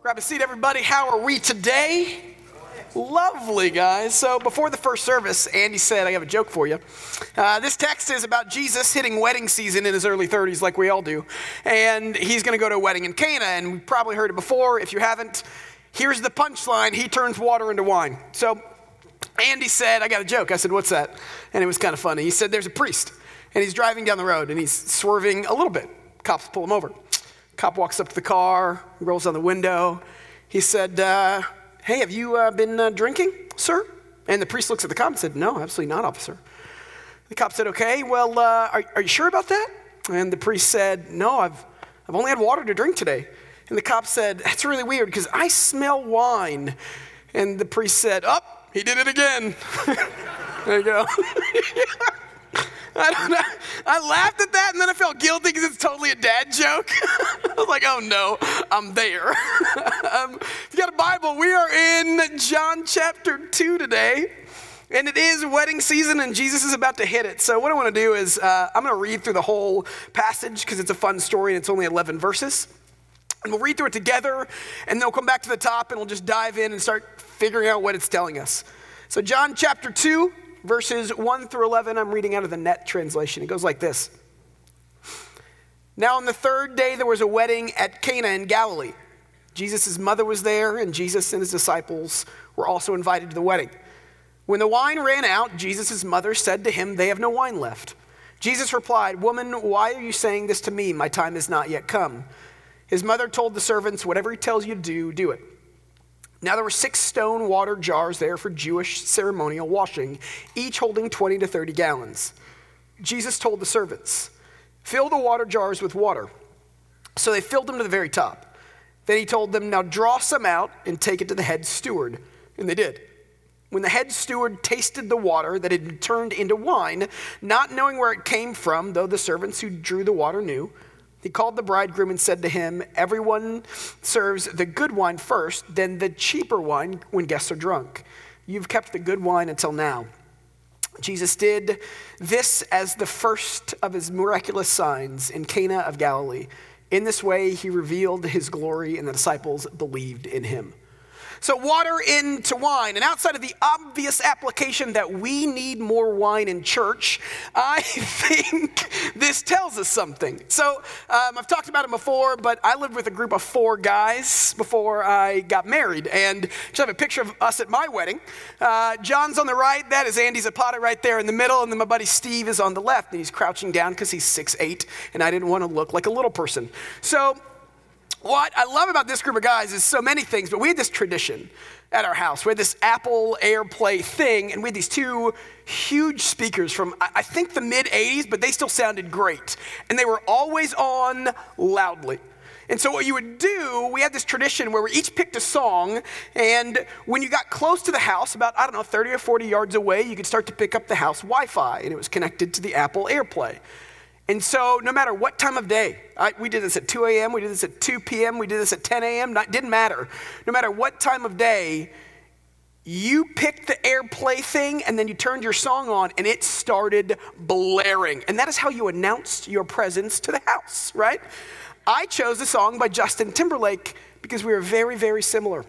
Grab a seat, everybody. How are we today? Lovely, guys. So before the first service, Andy said, I have a joke for you. This text is about Jesus hitting wedding season in his early 30s like we all do. And he's going to go to a wedding in Cana. And we've probably heard it before. If you haven't, here's the punchline. He turns water into wine. So Andy said, I got a joke. I said, what's that? And it was kind of funny. He said, there's a priest. And he's driving down the road. And he's swerving a little bit. Cops pull him over. Cop walks up to the car, rolls down the window. He said, hey, have you been drinking, sir? And the priest looks at the cop and said, no, absolutely not, officer. The cop said, okay, well, are you sure about that? And the priest said, no, I've only had water to drink today. And the cop said, that's really weird because I smell wine. And the priest said, oh, he did it again. There you go. I don't know. I laughed at that and then I felt guilty because it's totally a dad joke. I was like, oh no, I'm there. If you got a Bible, we are in John chapter 2 today. And it is wedding season and Jesus is about to hit it. So what I want to do is I'm going to read through the whole passage because it's a fun story and it's only 11 verses. And we'll read through it together and then we'll come back to the top and we'll just dive in and start figuring out what it's telling us. So John chapter 2. Verses 1 through 11, I'm reading out of the Net translation. It goes like this. Now on the third day, there was a wedding at Cana in Galilee. Jesus' mother was there, and Jesus and his disciples were also invited to the wedding. When the wine ran out, Jesus' mother said to him, they have no wine left. Jesus replied, woman, why are you saying this to me? My time has not yet come. His mother told the servants, whatever he tells you to do, do it. Now there were 6 stone water jars there for Jewish ceremonial washing, each holding 20 to 30 gallons. Jesus told the servants, fill the water jars with water. So they filled them to the very top. Then he told them, now draw some out and take it to the head steward. And they did. When the head steward tasted the water that had been turned into wine, not knowing where it came from, though the servants who drew the water knew, he called the bridegroom and said to him, everyone serves the good wine first, then the cheaper wine when guests are drunk. You've kept the good wine until now. Jesus did this as the first of his miraculous signs in Cana of Galilee. In this way, he revealed his glory and the disciples believed in him. So water into wine. And outside of the obvious application that we need more wine in church, I think this tells us something. So I've talked about it before, but I lived with a group of 4 guys before I got married. And just have a picture of us at my wedding. John's on the right. That is Andy Zapata right there in the middle. And then my buddy Steve is on the left. And he's crouching down because he's 6'8". And I didn't want to look like a little person. So what I love about this group of guys is so many things, but we had this tradition at our house. We had this Apple AirPlay thing, and we had these 2 huge speakers from, I think, the mid-'80s, but they still sounded great. And they were always on loudly. And so what you would do, we had this tradition where we each picked a song, and when you got close to the house, about, 30 or 40 yards away, you could start to pick up the house Wi-Fi, and it was connected to the Apple AirPlay. And so no matter what time of day, we did this at 2 a.m., we did this at 2 p.m., we did this at 10 a.m., didn't matter. No matter what time of day, you picked the AirPlay thing and then you turned your song on and it started blaring. And that is how you announced your presence to the house, right? I chose a song by Justin Timberlake because we were very, very similar.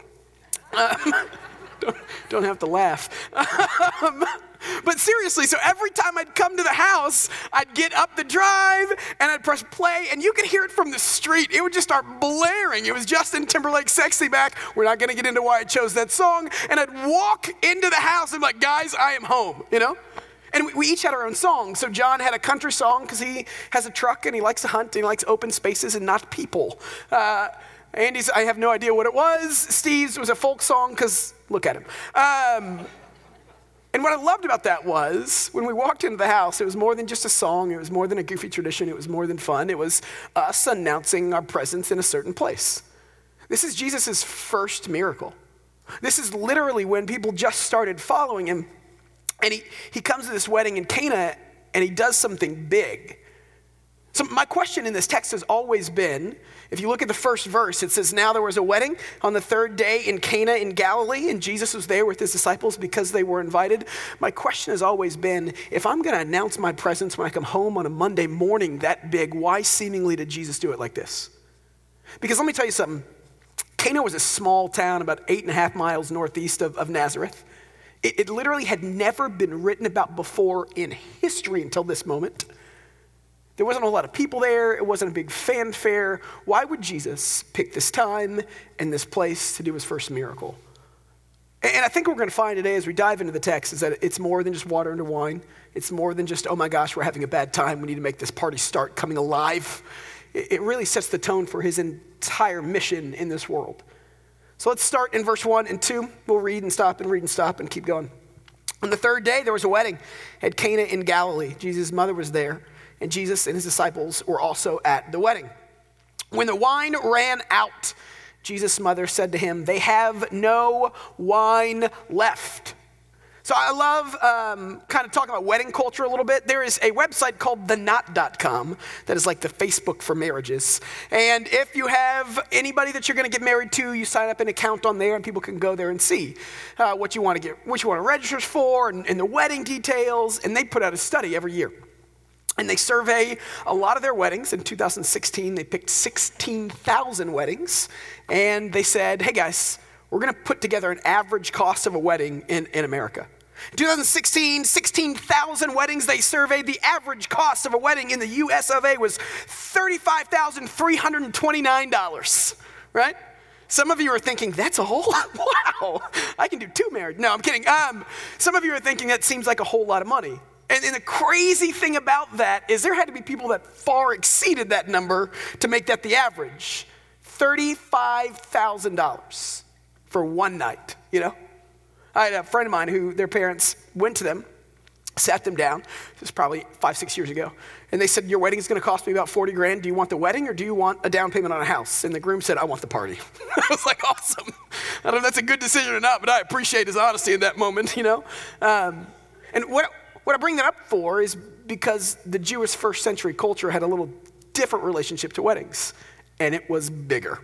Don't have to laugh. But seriously, so every time I'd come to the house, I'd get up the drive and I'd press play and you could hear it from the street. It would just start blaring. It was Justin Timberlake, Sexy Back. We're not going to get into why I chose that song. And I'd walk into the house and be like, guys, I am home, you know? And we each had our own song. So John had a country song because he has a truck and he likes to hunt and he likes open spaces and not people. Andy's, I have no idea what it was. Steve's was a folk song because look at him. And what I loved about that was when we walked into the house, it was more than just a song. It was more than a goofy tradition. It was more than fun. It was us announcing our presence in a certain place. This is Jesus' first miracle. This is literally when people just started following him. And he comes to this wedding in Cana and he does something big. So my question in this text has always been, if you look at the first verse, it says, now there was a wedding on the third day in Cana in Galilee, and Jesus was there with his disciples because they were invited. My question has always been, if I'm going to announce my presence when I come home on a Monday morning that big, why seemingly did Jesus do it like this? Because let me tell you something. Cana was a small town about 8.5 miles northeast of Nazareth. It literally had never been written about before in history until this moment. There wasn't a lot of people there. It wasn't a big fanfare. Why would Jesus pick this time and this place to do his first miracle? And I think what we're going to find today as we dive into the text is that it's more than just water into wine. It's more than just, oh my gosh, we're having a bad time. We need to make this party start coming alive. It really sets the tone for his entire mission in this world. So let's start in verse 1 and 2. We'll read and stop and keep going. On the third day, there was a wedding at Cana in Galilee. Jesus' mother was there, and Jesus and his disciples were also at the wedding. When the wine ran out, Jesus' mother said to him, "They have no wine left." So I love kind of talking about wedding culture a little bit. There is a website called theknot.com that is like the Facebook for marriages. And if you have anybody that you're going to get married to, you sign up an account on there and people can go there and see what you want to register for and the wedding details. And they put out a study every year. And they survey a lot of their weddings. In 2016, they picked 16,000 weddings. And they said, hey guys, we're going to put together an average cost of a wedding in America. In 2016, 16,000 weddings they surveyed. The average cost of a wedding in the US of A was $35,329, right? Some of you are thinking, that's a whole lot. Wow, I can do 2 marriages. No, I'm kidding. Some of you are thinking that seems like a whole lot of money. And the crazy thing about that is there had to be people that far exceeded that number to make that the average. $35,000 for one night, you know? I had a friend of mine who their parents went to them, sat them down. This was probably 5-6 years ago. And they said, your wedding is going to cost me about $40,000. Do you want the wedding or do you want a down payment on a house? And the groom said, I want the party. I was like, awesome. I don't know if that's a good decision or not, but I appreciate his honesty in that moment, you know? And what I bring that up for is because the Jewish first century culture had a little different relationship to weddings, and it was bigger.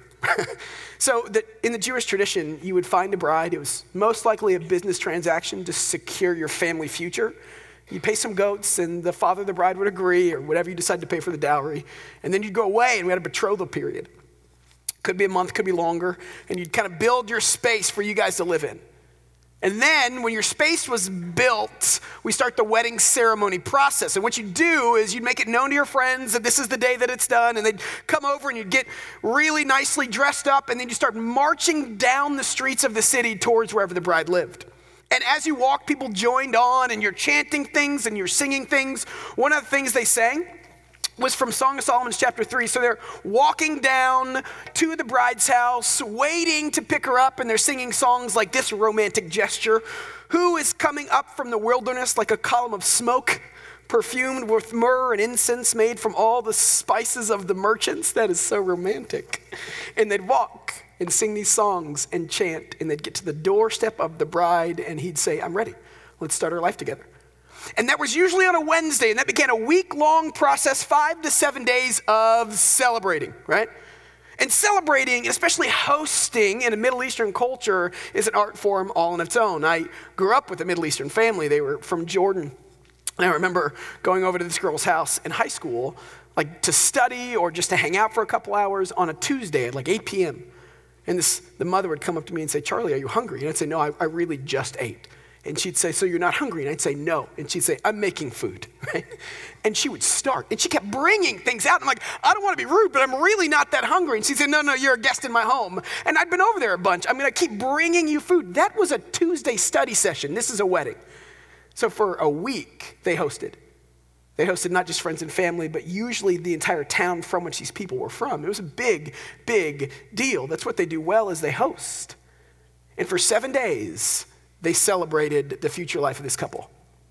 So in the Jewish tradition, you would find a bride. It was most likely a business transaction to secure your family future. You'd pay some goats, and the father of the bride would agree, or whatever you decide to pay for the dowry. And then you'd go away, and we had a betrothal period. Could be a month, could be longer. And you'd kind of build your space for you guys to live in. And then when your space was built, we start the wedding ceremony process. And what you do is you'd make it known to your friends that this is the day that it's done. And they'd come over and you'd get really nicely dressed up. And then you start marching down the streets of the city towards wherever the bride lived. And as you walked, people joined on and you're chanting things and you're singing things. One of the things they sang was from Song of Solomon chapter 3. So they're walking down to the bride's house, waiting to pick her up, and they're singing songs like this romantic gesture. Who is coming up from the wilderness like a column of smoke, perfumed with myrrh and incense made from all the spices of the merchants? That is so romantic. And they'd walk and sing these songs and chant, and they'd get to the doorstep of the bride, and he'd say, I'm ready. Let's start our life together. And that was usually on a Wednesday, and that began a week-long process, 5 to 7 days of celebrating, right? And celebrating, especially hosting in a Middle Eastern culture, is an art form all on its own. I grew up with a Middle Eastern family. They were from Jordan. And I remember going over to this girl's house in high school, like to study or just to hang out for a couple hours on a Tuesday at like 8 p.m. And the mother would come up to me and say, Charlie, are you hungry? And I'd say, no, I really just ate. And she'd say, so you're not hungry? And I'd say, no. And she'd say, I'm making food, right? And she would start. And she kept bringing things out. I'm like, I don't want to be rude, but I'm really not that hungry. And she said, no, you're a guest in my home. And I'd been over there a bunch. I'm going to keep bringing you food. That was a Tuesday study session. This is a wedding. So for a week, they hosted. They hosted not just friends and family, but usually the entire town from which these people were from. It was a big, big deal. That's what they do well is they host. And for 7 days, they celebrated the future life of this couple.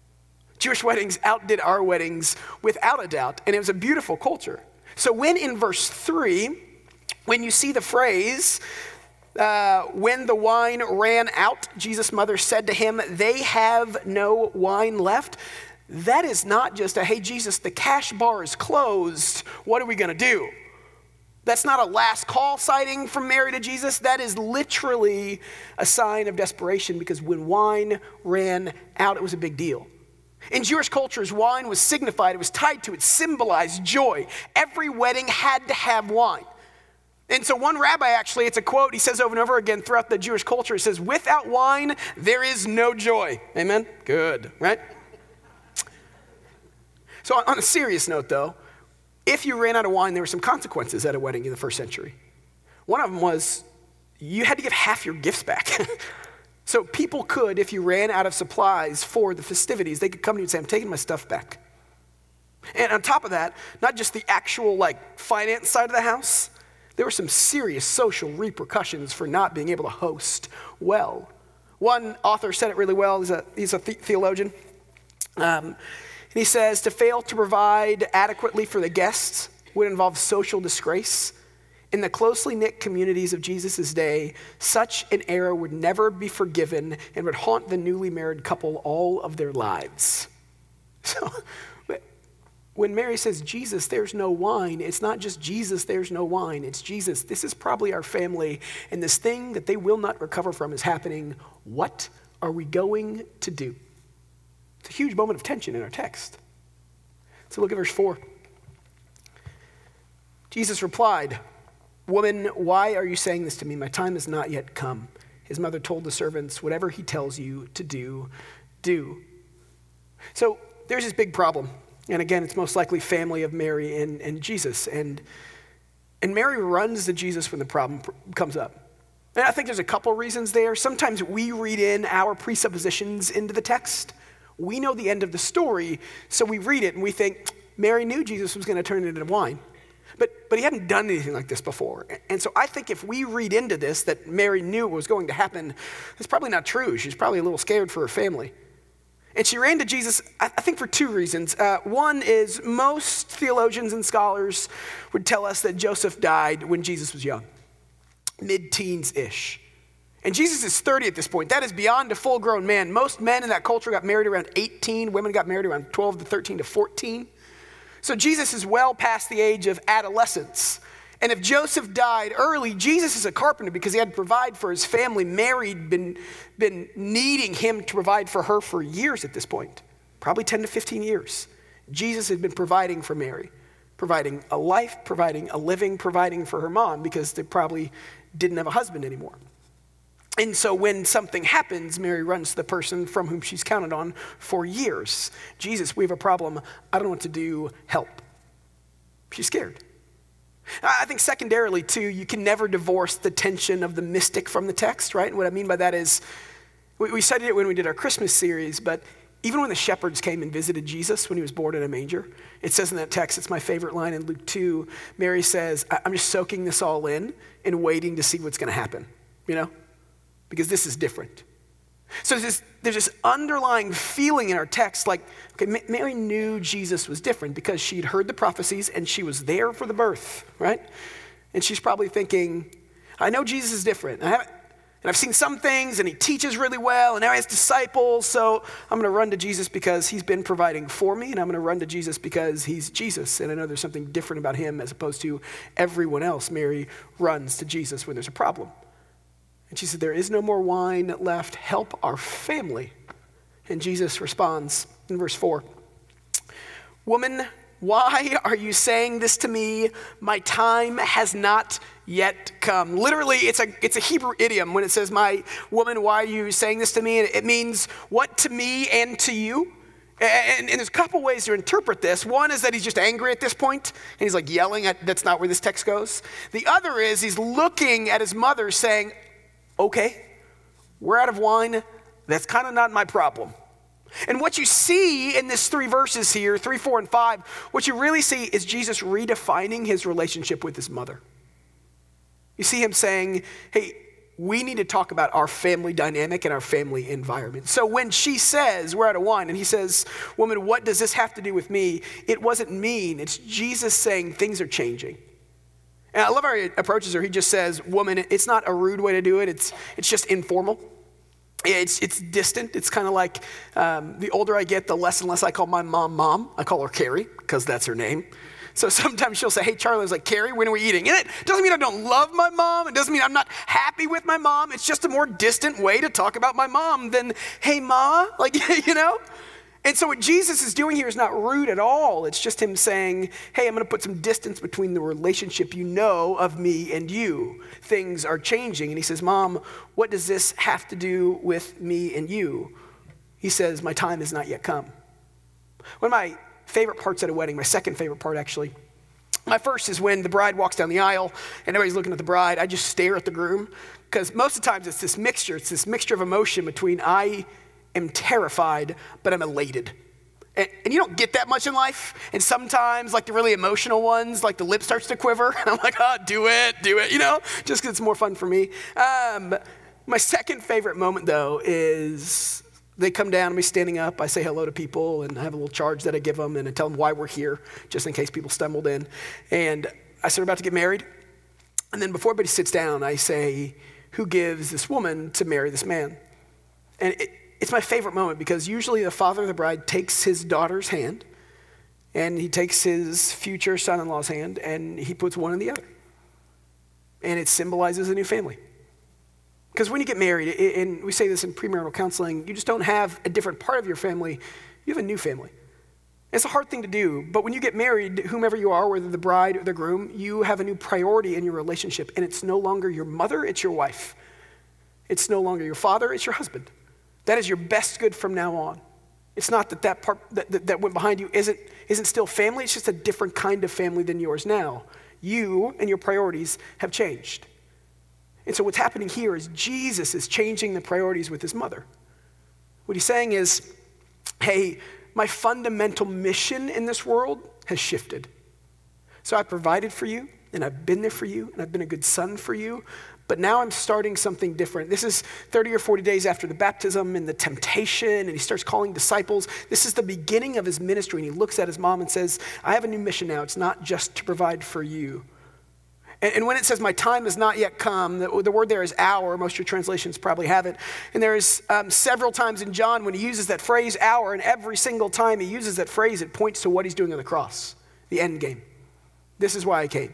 Jewish weddings outdid our weddings without a doubt, and it was a beautiful culture. So when in verse 3, when you see the phrase, when the wine ran out, Jesus' mother said to him, they have no wine left. That is not just a, hey, Jesus, the cash bar is closed. What are we going to do? That's not a last call sighting from Mary to Jesus. That is literally a sign of desperation because when wine ran out, it was a big deal. In Jewish cultures, wine was signified, it was tied to, it symbolized joy. Every wedding had to have wine. And so one rabbi, actually, it's a quote he says over and over again throughout the Jewish culture. He says, without wine, there is no joy. Amen? Good, right? So on a serious note, though, if you ran out of wine, there were some consequences at a wedding in the first century. One of them was you had to give half your gifts back. So people could, if you ran out of supplies for the festivities, they could come to you and say, I'm taking my stuff back. And on top of that, not just the actual finance side of the house, there were some serious social repercussions for not being able to host well. One author said it really well. He's a theologian. And he says, to fail to provide adequately for the guests would involve social disgrace. In the closely knit communities of Jesus' day, such an error would never be forgiven and would haunt the newly married couple all of their lives. So when Mary says, Jesus, there's no wine, it's not just Jesus, there's no wine. It's Jesus, this is probably our family, and this thing that they will not recover from is happening. What are we going to do? It's a huge moment of tension in our text. So look at verse 4. Jesus replied, woman, why are you saying this to me? My time has not yet come. His mother told the servants, whatever he tells you to do, do. So there's this big problem. And again, it's most likely family of Mary and Jesus. And Mary runs to Jesus when the problem comes up. And I think there's a couple reasons there. Sometimes we read in our presuppositions into the text. We know the end of the story, so we read it and we think, Mary knew Jesus was going to turn it into wine. But he hadn't done anything like this before. And so I think if we read into this that Mary knew it was going to happen, that's probably not true. She's probably a little scared for her family. And she ran to Jesus, I think, for two reasons. One is most theologians and scholars would tell us that Joseph died when Jesus was young, mid-teens-ish. And Jesus is 30 at this point. That is beyond a full-grown man. Most men in that culture got married around 18. Women got married around 12 to 13 to 14. So Jesus is well past the age of adolescence. And if Joseph died early, Jesus is a carpenter because he had to provide for his family. Mary had been needing him to provide for her for years at this point, probably 10 to 15 years. Jesus had been providing for Mary, providing a life, providing a living, providing for her mom because they probably didn't have a husband anymore. And so when something happens, Mary runs to the person from whom she's counted on for years. Jesus, we have a problem. I don't know what to do. Help. She's scared. I think secondarily, too, you can never divorce the tension of the mystic from the text, right? And what I mean by that is, we studied it when we did our Christmas series, but even when the shepherds came and visited Jesus when he was born in a manger, it says in that text, it's my favorite line in Luke 2, Mary says, I'm just soaking this all in and waiting to see what's going to happen, because this is different. So there's this underlying feeling in our text like, okay, Mary knew Jesus was different because she'd heard the prophecies and she was there for the birth, right? And she's probably thinking, I know Jesus is different. And I've seen some things and he teaches really well and now he has disciples, so I'm going to run to Jesus because he's been providing for me, and I'm going to run to Jesus because he's Jesus, and I know there's something different about him as opposed to everyone else. Mary runs to Jesus when there's a problem. And she said, there is no more wine left. Help our family. And Jesus responds in verse 4. Woman, why are you saying this to me? My time has not yet come. Literally, it's a Hebrew idiom when it says, my woman, why are you saying this to me? And it means what to me and to you. And there's a couple ways to interpret this. One is that he's just angry at this point, and he's like yelling at, that's not where this text goes. The other is he's looking at his mother saying, okay, we're out of wine. That's kind of not my problem. And what you see in this 3 verses here, 3, 4, and 5, what you really see is Jesus redefining his relationship with his mother. You see him saying, hey, we need to talk about our family dynamic and our family environment. So when she says, we're out of wine, and he says, woman, what does this have to do with me? It wasn't mean. It's Jesus saying things are changing. And I love how he approaches her. He just says, woman, it's not a rude way to do it. It's just informal. It's distant. It's kind of like the older I get, the less and less I call my mom. I call her Carrie because that's her name. So sometimes she'll say, hey, Charlie's like, Carrie, when are we eating? And it doesn't mean I don't love my mom. It doesn't mean I'm not happy with my mom. It's just a more distant way to talk about my mom than, hey, ma, And so what Jesus is doing here is not rude at all. It's just him saying, hey, I'm going to put some distance between the relationship you know of me and you. Things are changing. And he says, Mom, what does this have to do with me and you? He says, my time has not yet come. One of my favorite parts at a wedding, my second favorite part actually, my first is when the bride walks down the aisle and everybody's looking at the bride. I just stare at the groom because most of the times it's this mixture of emotion between I am terrified, but I'm elated. And you don't get that much in life. And sometimes, like the really emotional ones, like the lip starts to quiver. And I'm like, oh, do it, just because it's more fun for me. My second favorite moment, though, is they come down, me standing up, I say hello to people, and I have a little charge that I give them, and I tell them why we're here, just in case people stumbled in. And I said, we're about to get married. And then before everybody sits down, I say, who gives this woman to marry this man? And it's my favorite moment because usually the father of the bride takes his daughter's hand and he takes his future son-in-law's hand and he puts one in the other. And it symbolizes a new family. Because when you get married, and we say this in premarital counseling, you just don't have a different part of your family, you have a new family. It's a hard thing to do, but when you get married, whomever you are, whether the bride or the groom, you have a new priority in your relationship, and it's no longer your mother, it's your wife. It's no longer your father, it's your husband. That is your best good from now on. It's not that part that went behind you isn't still family, it's just a different kind of family than yours now. You and your priorities have changed. And so what's happening here is Jesus is changing the priorities with his mother. What he's saying is, hey, my fundamental mission in this world has shifted. So I provided for you, and I've been there for you, and I've been a good son for you, but now I'm starting something different. This is 30 or 40 days after the baptism and the temptation, and he starts calling disciples. This is the beginning of his ministry, and he looks at his mom and says, I have a new mission now. It's not just to provide for you. And when it says my time has not yet come, the word there is hour. Most of your translations probably have it. And there's several times in John when he uses that phrase hour, and every single time he uses that phrase, it points to what he's doing on the cross, the end game. This is why I came.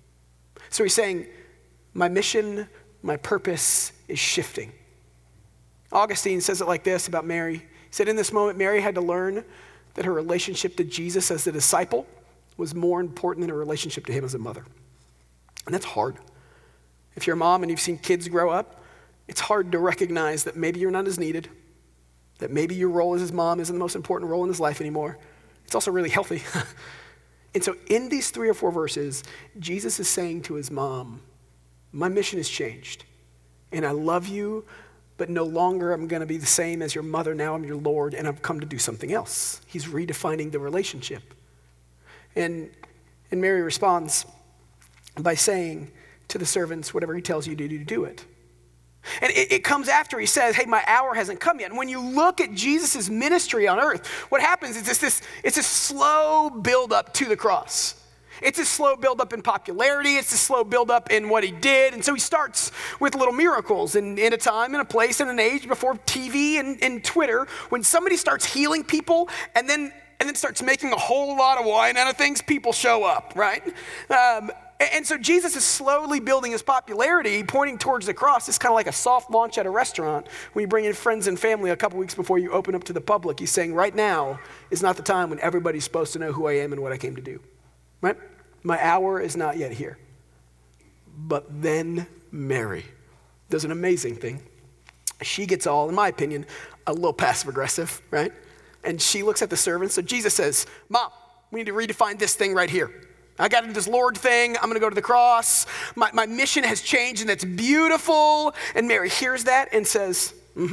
So he's saying, my mission, my purpose is shifting. Augustine says it like this about Mary. He said, in this moment, Mary had to learn that her relationship to Jesus as a disciple was more important than her relationship to him as a mother. And that's hard. If you're a mom and you've seen kids grow up, it's hard to recognize that maybe you're not as needed, that maybe your role as his mom isn't the most important role in his life anymore. It's also really healthy. And so in these 3 or 4 verses, Jesus is saying to his mom, my mission has changed, and I love you, but no longer I'm going to be the same as your mother. Now I'm your Lord, and I've come to do something else. He's redefining the relationship. And Mary responds by saying to the servants, whatever he tells you to do, do it. And it comes after he says, hey, my hour hasn't come yet. And when you look at Jesus' ministry on earth, what happens is it's a slow buildup to the cross. It's a slow buildup in popularity. It's a slow buildup in what he did. And so he starts with little miracles in a time, in a place, in an age before TV and Twitter, when somebody starts healing people and then starts making a whole lot of wine out of things, people show up, right? And so Jesus is slowly building his popularity, pointing towards the cross. It's kind of like a soft launch at a restaurant when you bring in friends and family a couple weeks before you open up to the public. He's saying right now is not the time when everybody's supposed to know who I am and what I came to do. Right? My hour is not yet here. But then Mary does an amazing thing. She gets all, in my opinion, a little passive aggressive, right? And she looks at the servants. So Jesus says, Mom, we need to redefine this thing right here. I got into this Lord thing. I'm going to go to the cross. My mission has changed, and that's beautiful. And Mary hears that and says,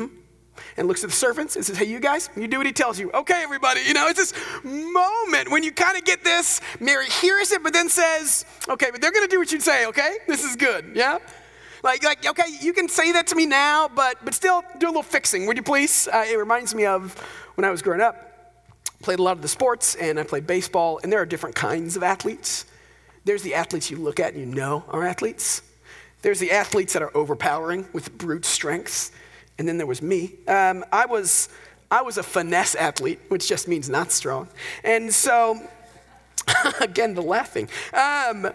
and looks at the servants and says, hey, you guys, you do what he tells you. Okay, everybody. It's this moment when you kind of get this. Mary hears it, but then says, okay, but they're going to do what you say, okay? This is good, yeah? Like, okay, you can say that to me now, but still do a little fixing, would you please? It reminds me of when I was growing up. Played a lot of the sports, and I played baseball, and there are different kinds of athletes. There's the athletes you look at and you know are athletes. There's the athletes that are overpowering with brute strengths, and then there was me. I was a finesse athlete, which just means not strong. And so, again, the laughing. I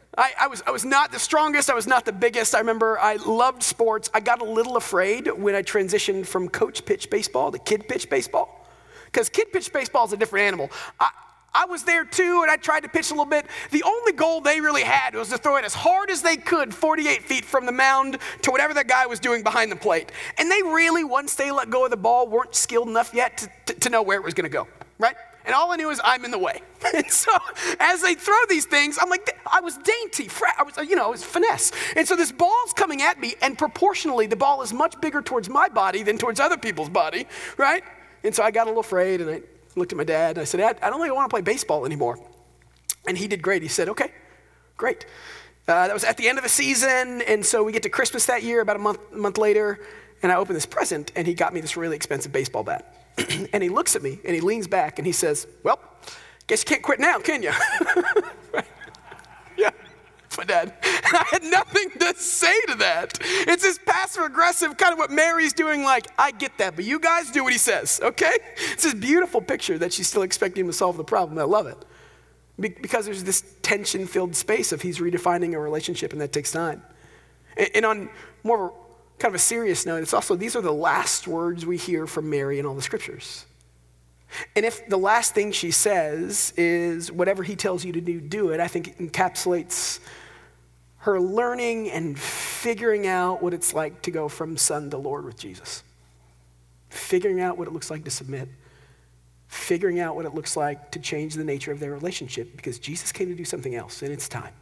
was not the strongest. I was not the biggest. I remember I loved sports. I got a little afraid when I transitioned from coach pitch baseball to kid pitch baseball. because kid pitch baseball is a different animal. I was there too, and I tried to pitch a little bit. The only goal they really had was to throw it as hard as they could, 48 feet from the mound to whatever that guy was doing behind the plate. And they really, once they let go of the ball, weren't skilled enough yet to know where it was going to go, right? And all I knew is I'm in the way. And so as they throw these things, I'm like, I was dainty. It was finesse. And so this ball's coming at me, and proportionally, the ball is much bigger towards my body than towards other people's body, right? And so I got a little afraid, and I looked at my dad, and I said, Dad, I don't think I want to play baseball anymore. And he did great. He said, okay, great. That was at the end of the season, and so we get to Christmas that year, about a month later, and I open this present, and he got me this really expensive baseball bat. And he looks at me, and he leans back, and he says, well, guess you can't quit now, can you? Right? Yeah, my dad. I had nothing to say to that. It's this passive-aggressive, kind of what Mary's doing, like, I get that, but you guys do what he says, okay? It's this beautiful picture that she's still expecting him to solve the problem. I love it. Because there's this tension-filled space of he's redefining a relationship, and that takes time. And on more of a kind of a serious note, it's also, these are the last words we hear from Mary in all the scriptures. And if the last thing she says is whatever he tells you to do, do it, I think it encapsulates her learning and figuring out what it's like to go from son to Lord with Jesus. Figuring out what it looks like to submit. Figuring out what it looks like to change the nature of their relationship, because Jesus came to do something else, and it's time.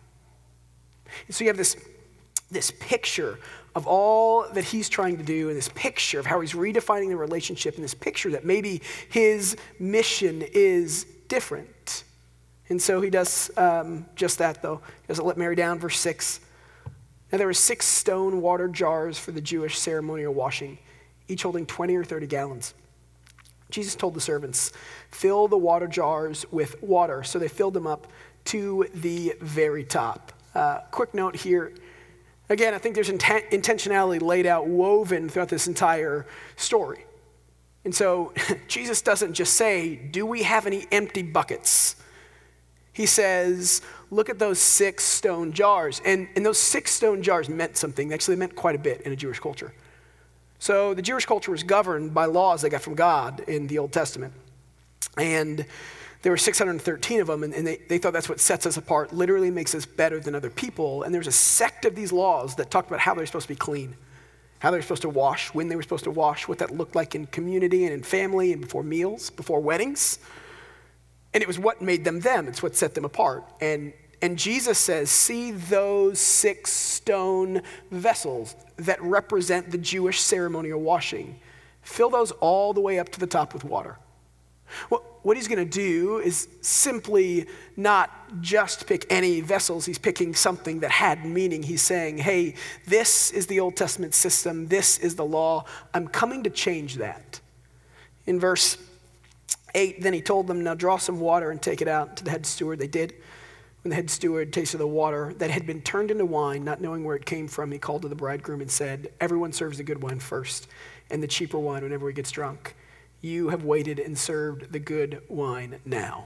And so you have this picture of all that he's trying to do, and this picture of how he's redefining the relationship, and this picture that maybe his mission is different. And so he does just that, though. He doesn't let Mary down. Verse 6. Now there were 6 stone water jars for the Jewish ceremonial washing, each holding 20 or 30 gallons. Jesus told the servants, fill the water jars with water. So they filled them up to the very top. Quick note here. Again, I think there's intentionality laid out, woven throughout this entire story. And so Jesus doesn't just say, do we have any empty buckets? He says, look at those 6 stone jars. And those 6 stone jars meant something. Actually, they meant quite a bit in a Jewish culture. So the Jewish culture was governed by laws they got from God in the Old Testament. And there were 613 of them, and they thought that's what sets us apart, literally makes us better than other people. And there's a sect of these laws that talked about how they're supposed to be clean, how they were supposed to wash, when they were supposed to wash, what that looked like in community and in family and before meals, before weddings. And it was what made them them. It's what set them apart. And Jesus says, see those 6 stone vessels that represent the Jewish ceremonial washing. Fill those all the way up to the top with water. Well, what he's going to do is simply not just pick any vessels. He's picking something that had meaning. He's saying, hey, this is the Old Testament system. This is the law. I'm coming to change that. In verse 8, then he told them, now draw some water and take it out to the head steward. They did. When the head steward tasted the water that had been turned into wine, not knowing where it came from, he called to the bridegroom and said, everyone serves the good wine first, and the cheaper wine whenever he gets drunk. You have waited and served the good wine now.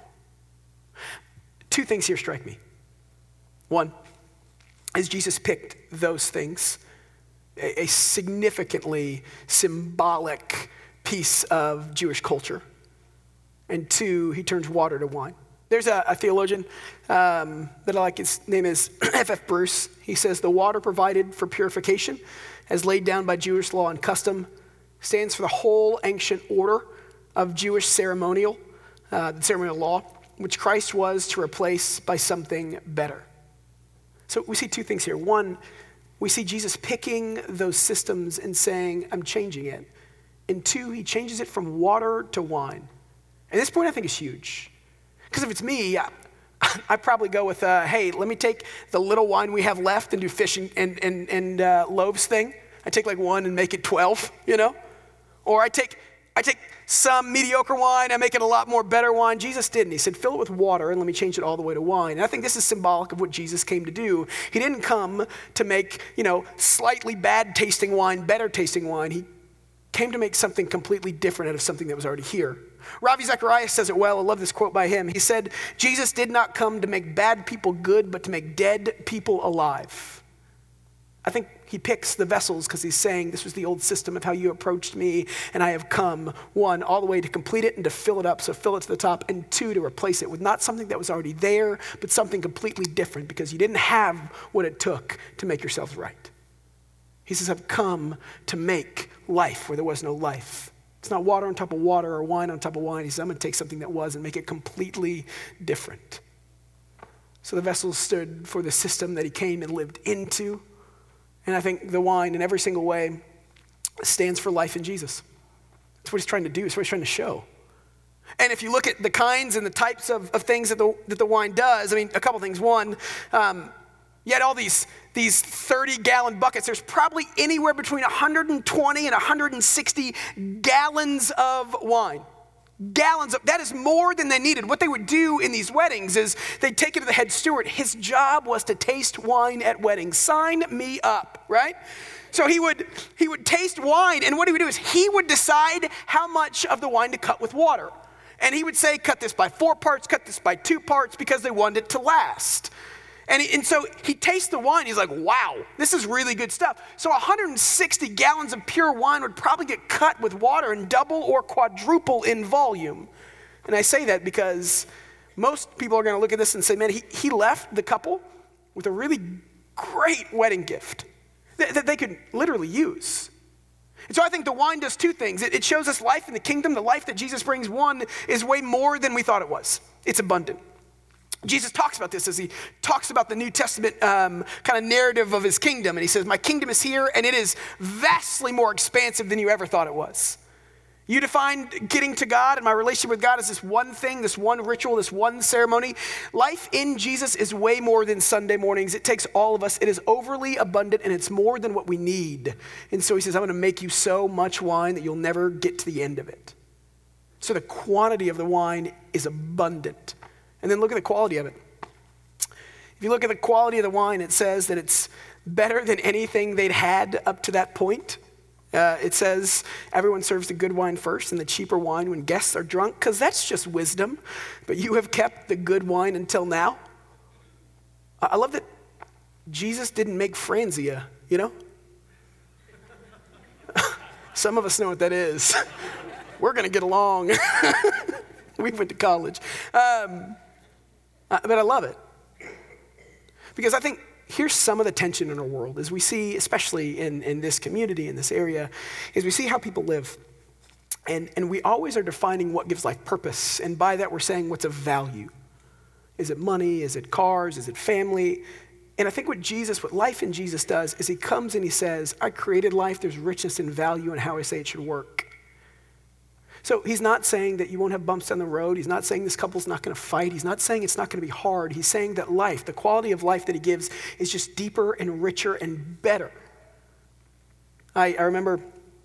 2 things here strike me. One, as Jesus picked those things, a significantly symbolic piece of Jewish culture. And 2, he turns water to wine. There's a theologian that I like. His name is F.F. Bruce. He says, the water provided for purification, as laid down by Jewish law and custom, stands for the whole ancient order of Jewish ceremonial law, which Christ was to replace by something better. So we see 2 things here. One, we see Jesus picking those systems and saying, I'm changing it. And 2, he changes it from water to wine. And this point I think is huge. Because if it's me, I'd probably go with, hey, let me take the little wine we have left and do fish and loaves thing. I take like 1 and make it 12, Or I take some mediocre wine, I make it a lot more better wine. Jesus didn't. He said, fill it with water and let me change it all the way to wine. And I think this is symbolic of what Jesus came to do. He didn't come to make, slightly bad tasting wine, better tasting wine. He came to make something completely different out of something that was already here. Ravi Zacharias says it well. I love this quote by him. He said, Jesus did not come to make bad people good, but to make dead people alive. I think he picks the vessels because he's saying this was the old system of how you approached me, and I have come, one, all the way to complete it and to fill it up, so fill it to the top, and two, to replace it with not something that was already there, but something completely different because you didn't have what it took to make yourselves right. He says, I've come to make life where there was no life. It's not water on top of water or wine on top of wine. He says, I'm going to take something that was and make it completely different. So the vessels stood for the system that he came and lived into. And I think the wine in every single way stands for life in Jesus. That's what he's trying to do. That's what he's trying to show. And if you look at the kinds and the types of things that the wine does, I mean, a couple things. One, you had all these 30-gallon buckets. There's probably anywhere between 120 and 160 gallons of wine. That is more than they needed. What they would do in these weddings is they'd take it to the head steward. His job was to taste wine at weddings. Sign me up, right? So he would taste wine, and what he would do is he would decide how much of the wine to cut with water. And he would say, cut this by 4 parts, cut this by 2 parts, because they wanted it to last. And so he tastes the wine. He's like, wow, this is really good stuff. So 160 gallons of pure wine would probably get cut with water and double or quadruple in volume. And I say that because most people are going to look at this and say, man, he left the couple with a really great wedding gift that they could literally use. And so I think the wine does 2 things. It shows us life in the kingdom. The life that Jesus brings, one, is way more than we thought it was. It's abundant. Jesus talks about this as he talks about the New Testament kind of narrative of his kingdom. And he says, my kingdom is here, and it is vastly more expansive than you ever thought it was. You define getting to God and my relationship with God as this one thing, this one ritual, this one ceremony. Life in Jesus is way more than Sunday mornings. It takes all of us. It is overly abundant, and it's more than what we need. And so he says, I'm going to make you so much wine that you'll never get to the end of it. So the quantity of the wine is abundant. And then look at the quality of it. If you look at the quality of the wine, it says that it's better than anything they'd had up to that point. It says everyone serves the good wine first and the cheaper wine when guests are drunk, because that's just wisdom. But you have kept the good wine until now. I love that Jesus didn't make Franzia, you know? Some of us know what that is. We're going to get along. We went to college. But I love it. Because I think here's some of the tension in our world, as we see, especially in this community, in this area, is we see how people live. And we always are defining what gives life purpose. And by that, we're saying what's of value. Is it money? Is it cars? Is it family? And I think what life in Jesus does is he comes and he says, I created life. There's richness and value in how I say it should work. So he's not saying that you won't have bumps on the road. He's not saying this couple's not going to fight. He's not saying it's not going to be hard. He's saying that life, the quality of life that he gives, is just deeper and richer and better. I remember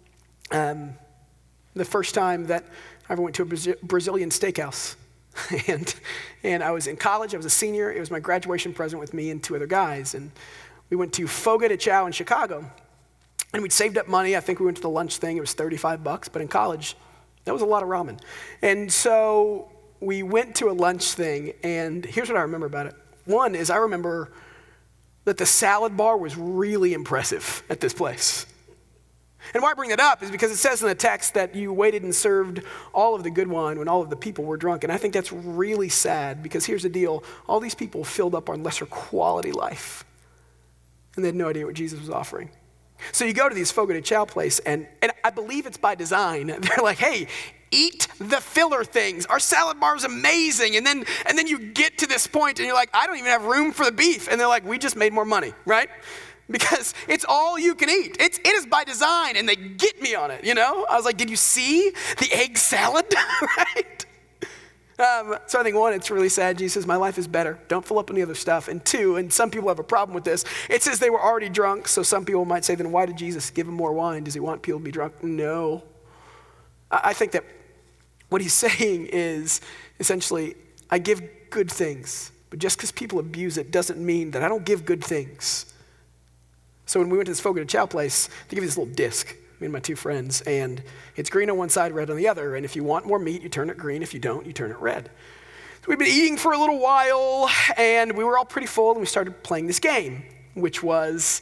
the first time that I ever went to a Brazilian steakhouse. and I was in college. I was a senior. It was my graduation present with me and 2 other guys. And we went to Fogo de Chão in Chicago. And we'd saved up money. I think we went to the lunch thing. It was $35. But in college, that was a lot of ramen. And so we went to a lunch thing, and here's what I remember about it. One is I remember that the salad bar was really impressive at this place. And why I bring that up is because it says in the text that you waited and served all of the good wine when all of the people were drunk. And I think that's really sad, because here's the deal. All these people filled up on lesser quality life, and they had no idea what Jesus was offering. So you go to these Fogo de Chão place, and I believe it's by design. They're like, hey, eat the filler things. Our salad bar is amazing. And then you get to this point, and you're like, I don't even have room for the beef. And they're like, we just made more money, right? Because it's all you can eat. It is by design, and they get me on it, you know? I was like, did you see the egg salad, right? So I think, one, it's really sad. Jesus says, my life is better. Don't fill up on the other stuff. And 2, and some people have a problem with this, it says they were already drunk. So some people might say, then why did Jesus give them more wine? Does he want people to be drunk? No. I think that what he's saying is essentially, I give good things. But just because people abuse it doesn't mean that I don't give good things. So when we went to this Fogo de Chão place, they give you this little disc, me and my 2 friends, and it's green on one side, red on the other. And if you want more meat, you turn it green. If you don't, you turn it red. So we've been eating for a little while, and we were all pretty full, and we started playing this game, which was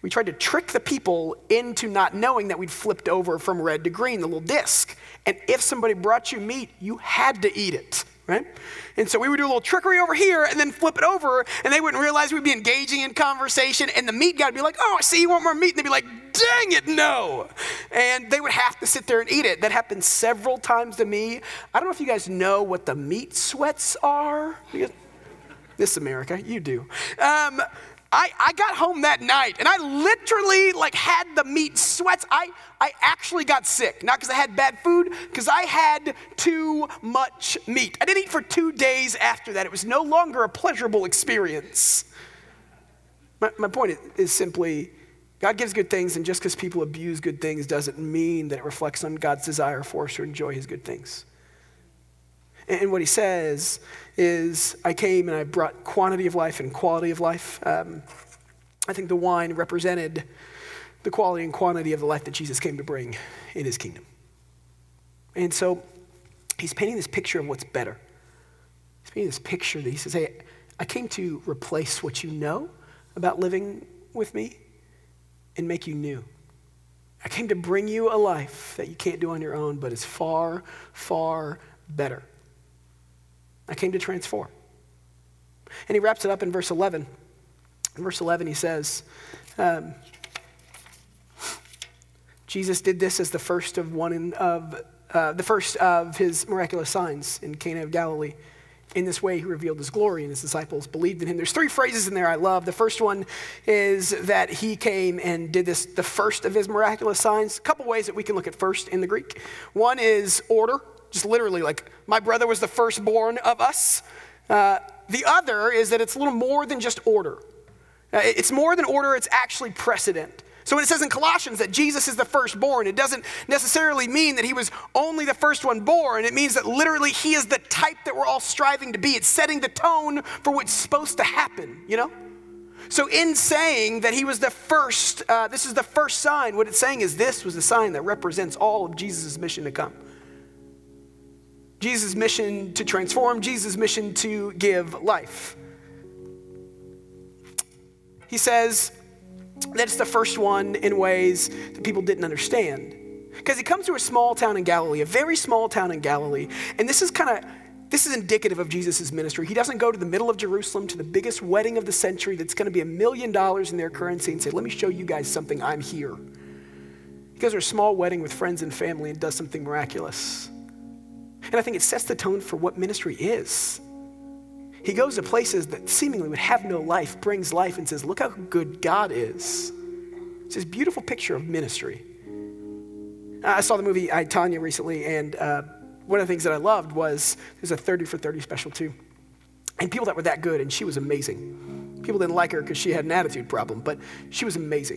we tried to trick the people into not knowing that we'd flipped over from red to green, the little disc. And if somebody brought you meat, you had to eat it, right? And so we would do a little trickery over here and then flip it over, and they wouldn't realize we'd be engaging in conversation, and the meat guy would be like, oh, I see you want more meat. And they'd be like, dang it, no. And they would have to sit there and eat it. That happened several times to me. I don't know if you guys know what the meat sweats are. This America, you do. I got home that night and I literally had the meat sweats. I actually got sick, not because I had bad food, because I had too much meat. I didn't eat for 2 days after that. It was no longer a pleasurable experience. My point is simply, God gives good things, and just because people abuse good things doesn't mean that it reflects on God's desire for us to enjoy his good things. And what he says is, I came and I brought quantity of life and quality of life. I think the wine represented the quality and quantity of the life that Jesus came to bring in his kingdom. And so he's painting this picture of what's better. He's painting this picture that he says, hey, I came to replace what you know about living with me and make you new. I came to bring you a life that you can't do on your own, but is far, far better. I came to transform. And he wraps it up in verse 11. In verse 11, he says, Jesus did this as the first of his miraculous signs in Cana of Galilee. In this way, he revealed his glory, and his disciples believed in him. There's 3 phrases in there I love. The first one is that he came and did this, the first of his miraculous signs. A couple ways that we can look at first in the Greek. One is order, just literally my brother was the firstborn of us. The other is that it's a little more than just order. It's more than order, it's actually precedent. So when it says in Colossians that Jesus is the firstborn, it doesn't necessarily mean that he was only the first one born. It means that literally he is the type that we're all striving to be. It's setting the tone for what's supposed to happen, you know? So in saying that he was the first, this is the first sign, what it's saying is this was the sign that represents all of Jesus' mission to come. Jesus' mission to transform, Jesus' mission to give life. He says that it's the first one in ways that people didn't understand. Because he comes to a small town in Galilee, a very small town in Galilee, and this is indicative of Jesus' ministry. He doesn't go to the middle of Jerusalem to the biggest wedding of the century that's going to be $1 million in their currency and say, let me show you guys something, I'm here. He goes to a small wedding with friends and family and does something miraculous. And I think it sets the tone for what ministry is. He goes to places that seemingly would have no life, brings life, and says, look how good God is. It's this beautiful picture of ministry. I saw the movie I, Tonya recently, and one of the things that I loved was there's a 30 for 30 special too. And people that were that good, and she was amazing. People didn't like her because she had an attitude problem, but she was amazing.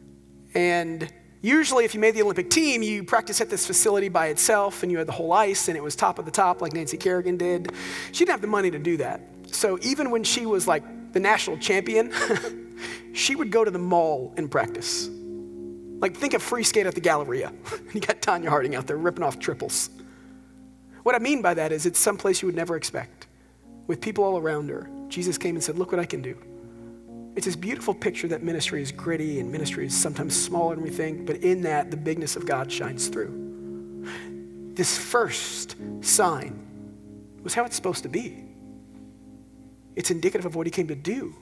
And usually if you made the Olympic team, you practice at this facility by itself, and you had the whole ice, and it was top of the top like Nancy Kerrigan did. She didn't have the money to do that. So even when she was the national champion, she would go to the mall and practice. Think of free skate at the Galleria. You got Tonya Harding out there ripping off triples. What I mean by that is it's someplace you would never expect. With people all around her, Jesus came and said, look what I can do. It's this beautiful picture that ministry is gritty and ministry is sometimes smaller than we think, but in that, the bigness of God shines through. This first sign was how it's supposed to be. It's indicative of what he came to do.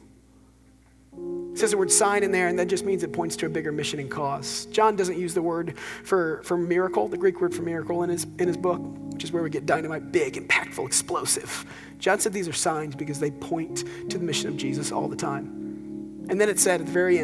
It says the word sign in there, and that just means it points to a bigger mission and cause. John doesn't use the word for miracle, the Greek word for miracle in his book, which is where we get dynamite, big, impactful, explosive. John said these are signs because they point to the mission of Jesus all the time. And then it said at the very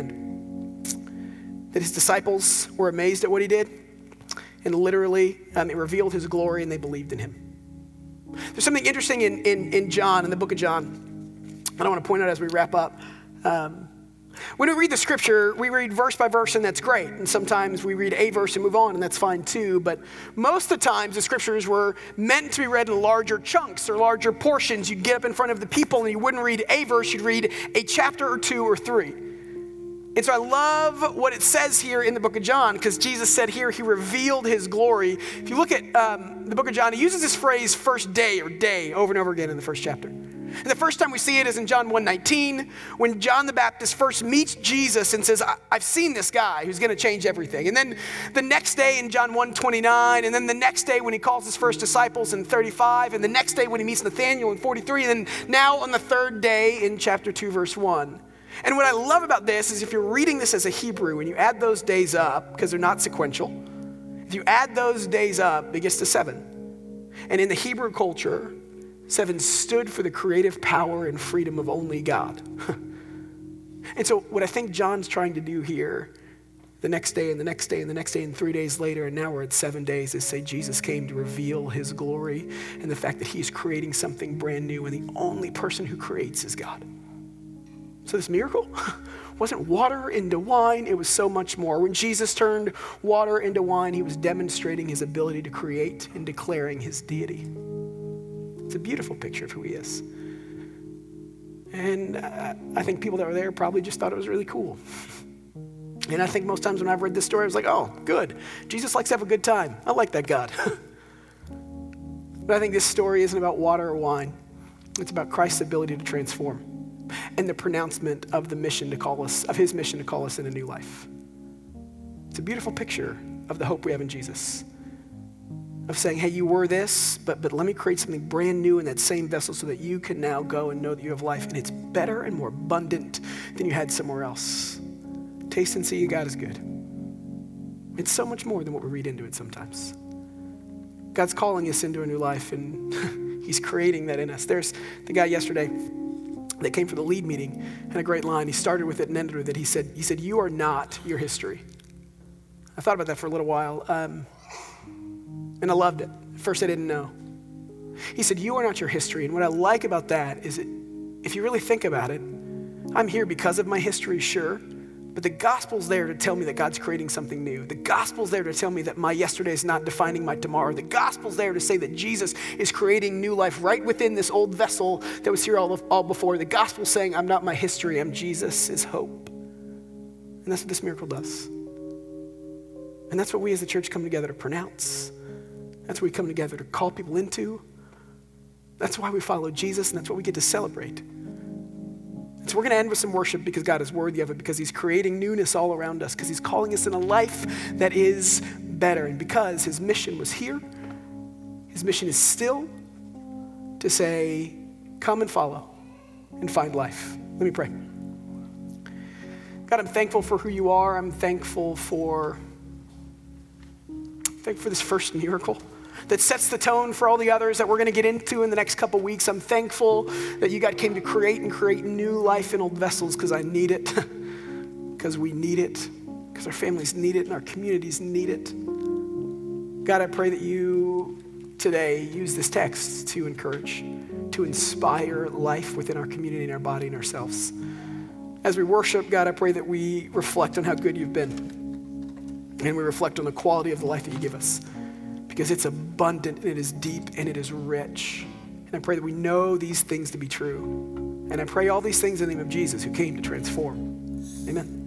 end that his disciples were amazed at what he did, and literally it revealed his glory, and they believed in him. There's something interesting in John, in the book of John, I don't want to point out as we wrap up. When we read the scripture, we read verse by verse, and that's great. And sometimes we read a verse and move on, and that's fine too. But most of the times, the scriptures were meant to be read in larger chunks or larger portions. You'd get up in front of the people, and you wouldn't read a verse, you'd read a chapter or 2 or 3. And so I love what it says here in the book of John, because Jesus said here he revealed his glory. If you look at the book of John, he uses this phrase first day or day over and over again in the first chapter. And the first time we see it is in John 1:19, when John the Baptist first meets Jesus and says, I've seen this guy who's going to change everything. And then the next day in John 1:29, and then the next day when he calls his first disciples in 35, and the next day when he meets Nathanael in 43, and then now on the third day in chapter 2, verse 1. And what I love about this is if you're reading this as a Hebrew and you add those days up, because they're not sequential, if you add those days up, it gets to 7. And in the Hebrew culture, 7 stood for the creative power and freedom of only God. And so what I think John's trying to do here, the next day and the next day and the next day and 3 days later, and now we're at 7 days, is say Jesus came to reveal his glory and the fact that he's creating something brand new, and the only person who creates is God. So this miracle wasn't water into wine, it was so much more. When Jesus turned water into wine, he was demonstrating his ability to create and declaring his deity. It's a beautiful picture of who he is. And I think people that were there probably just thought it was really cool. And I think most times when I've read this story, I was like, oh, good. Jesus likes to have a good time. I like that God. But I think this story isn't about water or wine. It's about Christ's ability to transform and the pronouncement of the mission to call us, of his mission to call us in a new life. It's a beautiful picture of the hope we have in Jesus. Of saying, hey, you were this, but let me create something brand new in that same vessel so that you can now go and know that you have life, and it's better and more abundant than you had somewhere else. Taste and see God is good. It's so much more than what we read into it sometimes. God's calling us into a new life, and he's creating that in us. There's the guy yesterday that came for the lead meeting, had a great line. He started with it and ended with it. He said, you are not your history. I thought about that for a little while. And I loved it. At first I didn't know. He said, you are not your history. And what I like about that is that if you really think about it, I'm here because of my history, sure. But the gospel's there to tell me that God's creating something new. The gospel's there to tell me that my yesterday is not defining my tomorrow. The gospel's there to say that Jesus is creating new life right within this old vessel that was here all before. The gospel's saying, I'm not my history, I'm Jesus, is hope. And that's what this miracle does. And that's what we as the church come together to pronounce. That's what we come together to call people into. That's why we follow Jesus, and that's what we get to celebrate. And so we're going to end with some worship because God is worthy of it, because he's creating newness all around us, because he's calling us in a life that is better. And because his mission was here, his mission is still to say, come and follow and find life. Let me pray. God, I'm thankful for who you are. I'm thankful for this first miracle that sets the tone for all the others that we're going to get into in the next couple weeks. I'm thankful that you, God, came to create new life in old vessels, because I need it, because we need it, because our families need it and our communities need it. God, I pray that you today use this text to encourage, to inspire life within our community and our body and ourselves. As we worship, God, I pray that we reflect on how good you've been, and we reflect on the quality of the life that you give us, because it's abundant and it is deep and it is rich. And I pray that we know these things to be true. And I pray all these things in the name of Jesus, who came to transform. Amen.